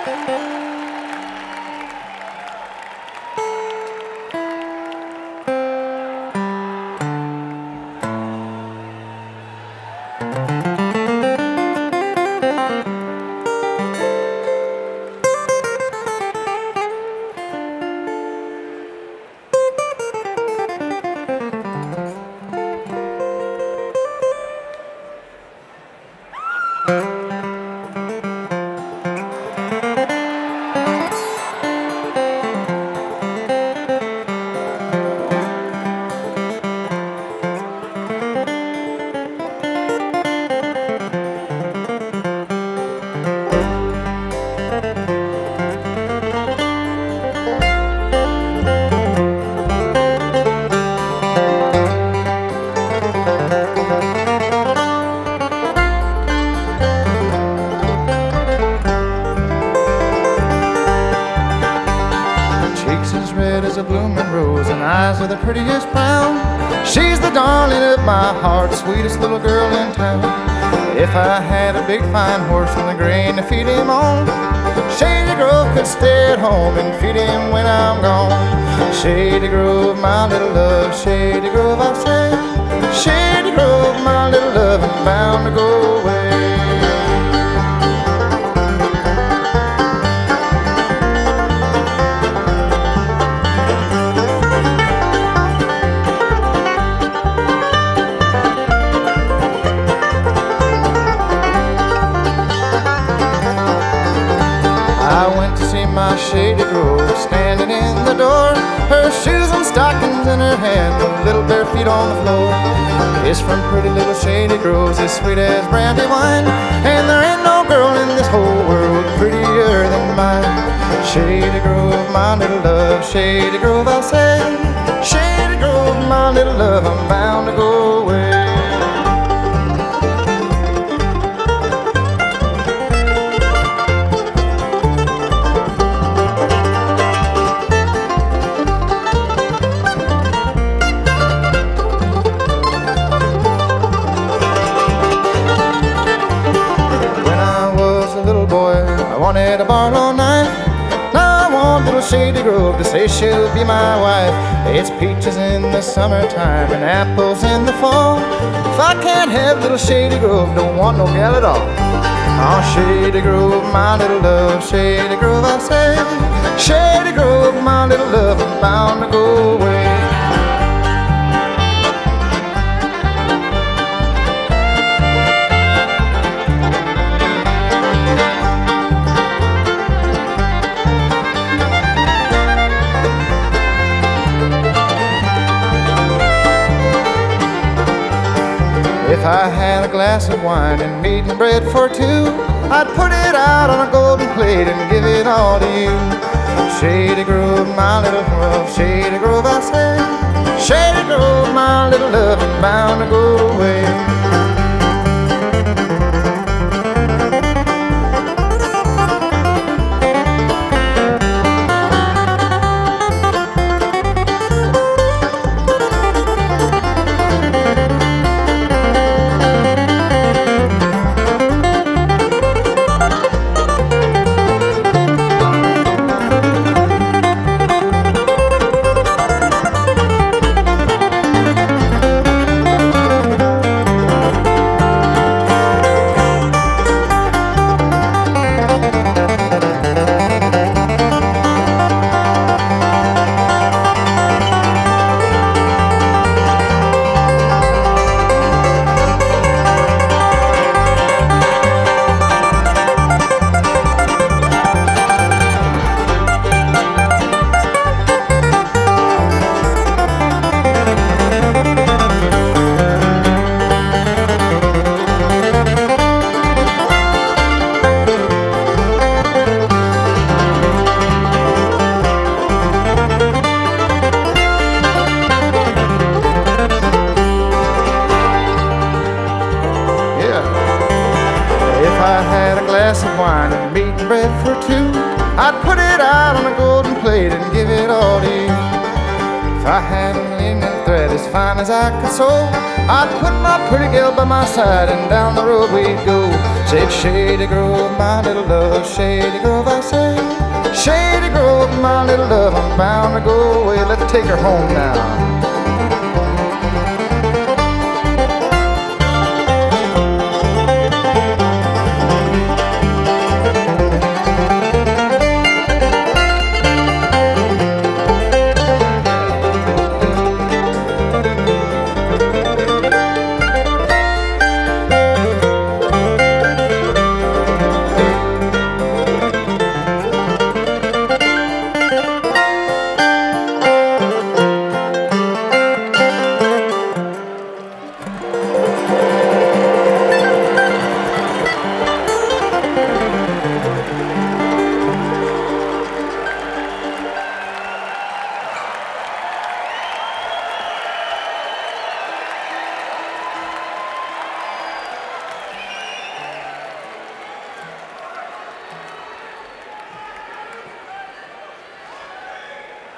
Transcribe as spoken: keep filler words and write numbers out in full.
With the prettiest brown, she's the darling of my heart, sweetest little girl in town. If I had a big fine horse and the grain to feed him on, Shady Grove could stay at home and feed him when I'm gone. Shady Grove, my little love, Shady Grove, I say. Shady Grove, my little love, I'm bound to go away. My Shady Grove standing in the door, her shoes and stockings in her hand, the little bare feet on the floor. Kiss from pretty little Shady Grove's as sweet as brandy wine, and there ain't no girl in this whole world prettier than mine. Shady Grove, my little love, Shady Grove, I'll say. Shady Grove, my little love, I'm bound to go away. Wanted a Barlow knife, now I want little Shady Grove to say she'll be my wife. It's peaches in the summertime and apples in the fall. If I can't have little Shady Grove, don't want no gal at all. Oh, Shady Grove, my little love, Shady Grove, I say. Shady Grove, my little love, I'm bound to go away. If I had a glass of wine and meat and bread for two, I'd put it out on a golden plate and give it all to you. Shady Grove, my little love, Shady Grove, I say. Shady Grove, my little love, I'm bound to go away. glass of wine and meat and bread for two. I'd put it out on a golden plate and give it all to you. If I had a linen thread as fine as I could sew, I'd put my pretty girl by my side and down the road we'd go. Said Shady Grove, my little love, Shady Grove, I said. my little love, I'm bound to go away. Let's take her home now.